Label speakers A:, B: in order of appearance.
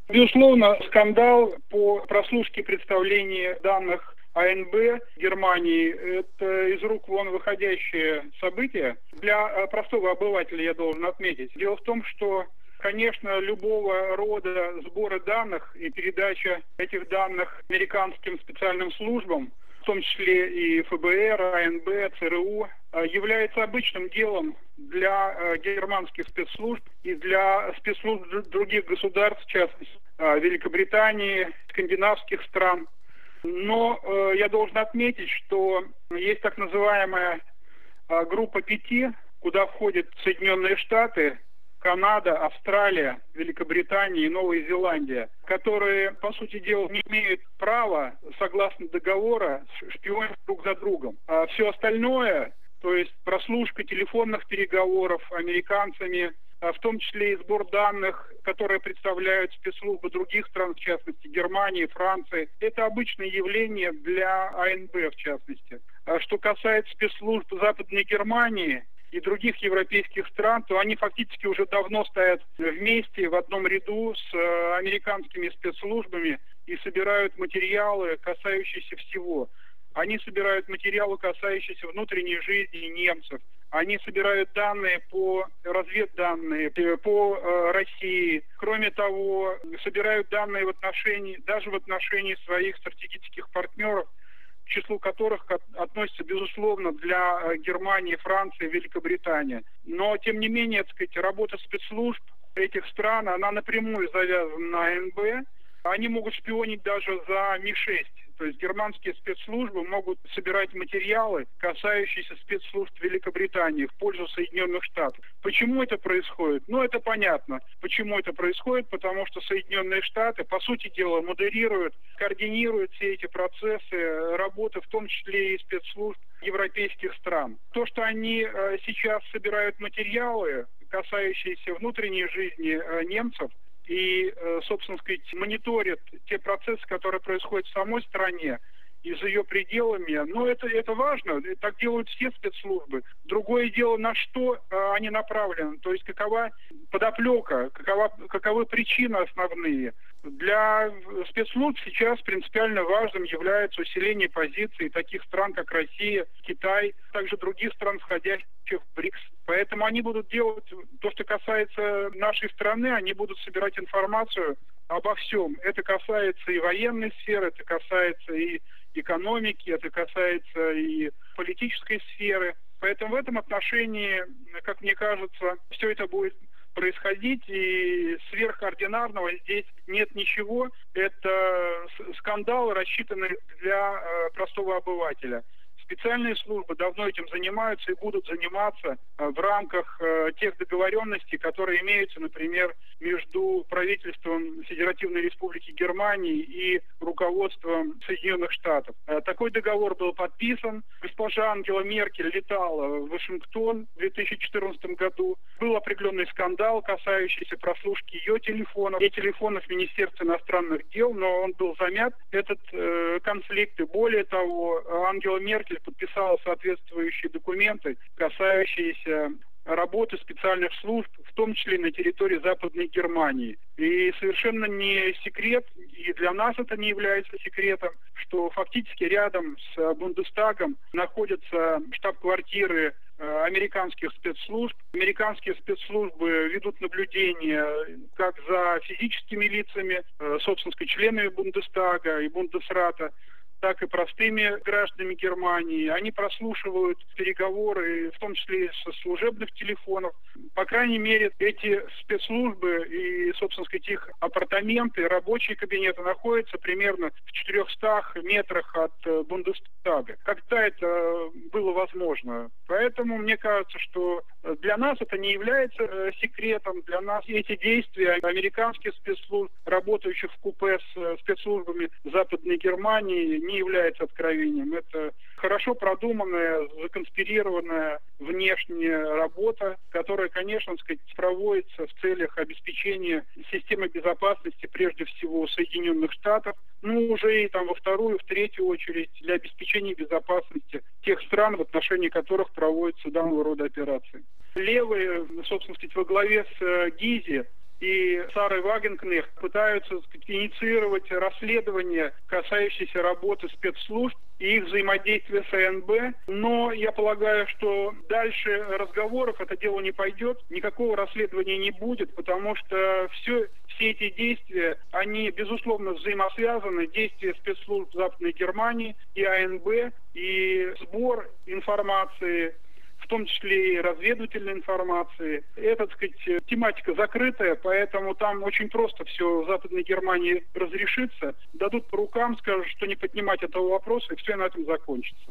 A: Безусловно, скандал по прослушке представления данных АНБ Германии – это из рук вон выходящее событие. Для простого обывателя я должен отметить. Дело в том, что, конечно, любого рода сбора данных и передача этих данных американским специальным службам, в том числе и ФБР, АНБ, ЦРУ, является обычным делом для германских спецслужб и для спецслужб других государств, в частности, Великобритании, скандинавских стран. Но я должен отметить, что есть так называемая группа 5, куда входят Соединенные Штаты, Канада, Австралия, Великобритания и Новая Зеландия, которые, по сути дела, не имеют права, согласно договора, шпионить друг за другом. А все остальное, то есть прослушка телефонных переговоров американцами, в том числе и сбор данных, которые представляют спецслужбы других стран, в частности Германии, Франции, это обычное явление для АНБ, в частности. А что касается спецслужб Западной Германии и других европейских стран, то они фактически уже давно стоят вместе в одном ряду с американскими спецслужбами и собирают материалы, касающиеся всего. Они собирают материалы, касающиеся внутренней жизни немцев. Они собирают данные разведданные по России. Кроме того, собирают данные даже в отношении своих стратегических партнеров, к числу которых относятся, безусловно, для Германии, Франции, Великобритании. Но, тем не менее, работа спецслужб этих стран, она напрямую завязана на АНБ. Они могут шпионить даже за Ми-6. То есть германские спецслужбы могут собирать материалы, касающиеся спецслужб Великобритании в пользу Соединенных Штатов. Почему это происходит? Это понятно. Почему это происходит? Потому что Соединенные Штаты, по сути дела, модерируют, координируют все эти процессы работы, в том числе и спецслужб европейских стран. То, что они сейчас собирают материалы, касающиеся внутренней жизни немцев, и, собственно сказать, мониторят те процессы, которые происходят в самой стране и за ее пределами. Это важно, так делают все спецслужбы. Другое дело, на что они направлены, то есть какова подоплека, каковы причины основные. Для спецслужб сейчас принципиально важным является усиление позиций таких стран, как Россия, Китай, также других стран, входящих в БРИКС. Поэтому они будут делать то, что касается нашей страны, они будут собирать информацию обо всем. Это касается и военной сферы, это касается и экономики, это касается и политической сферы. Поэтому в этом отношении, как мне кажется, все это будет происходить, и сверхординарного здесь нет ничего. Это скандал, рассчитанный для простого обывателя. Специальные службы давно этим занимаются и будут заниматься в рамках тех договоренностей, которые имеются, например, между правительством Федеративной Республики Германии и руководством Соединенных Штатов. Такой договор был подписан. Госпожа Ангела Меркель летала в Вашингтон в 2014 году. Был определенный скандал, касающийся прослушки ее телефонов и телефонов Министерства иностранных дел, но он был замят, этот конфликт. И более того, Ангела Меркель подписала соответствующие документы, касающиеся работы специальных служб, в том числе на территории Западной Германии. И совершенно не секрет, и для нас это не является секретом, что фактически рядом с Бундестагом находятся штаб-квартиры американских спецслужб. Американские спецслужбы ведут наблюдение как за физическими лицами, собственно сказать, членами Бундестага и Бундесрата, так и простыми гражданами Германии. Они прослушивают переговоры, в том числе со служебных телефонов. По крайней мере, эти спецслужбы и, собственно сказать, их апартаменты, рабочие кабинеты находятся примерно в 400 метрах от Бундестага. Когда это было возможно? Поэтому мне кажется, что для нас это не является секретом. Для нас эти действия американских спецслужб, работающих в купе с спецслужбами Западной Германии, не является откровением. Это хорошо продуманная, законспирированная внешняя работа, которая, конечно, сказать, проводится в целях обеспечения системы безопасности, прежде всего, Соединенных Штатов, уже и во вторую, в третью очередь, для обеспечения безопасности тех стран, в отношении которых проводятся данного рода операции. Левые, собственно сказать, во главе с Гизи и Сарой Вагенкнехт пытаются, так сказать, инициировать расследование, касающееся работы спецслужб и их взаимодействия с АНБ. Но я полагаю, что дальше разговоров это дело не пойдет, никакого расследования не будет, потому что все эти действия, они, безусловно, взаимосвязаны. Действия спецслужб Западной Германии и АНБ, и сбор информации, в том числе и разведывательной информации. Это, так сказать, тематика закрытая, поэтому там очень просто все в Западной Германии разрешится. Дадут по рукам, скажут, что не поднимать этого вопроса, и все на этом закончится.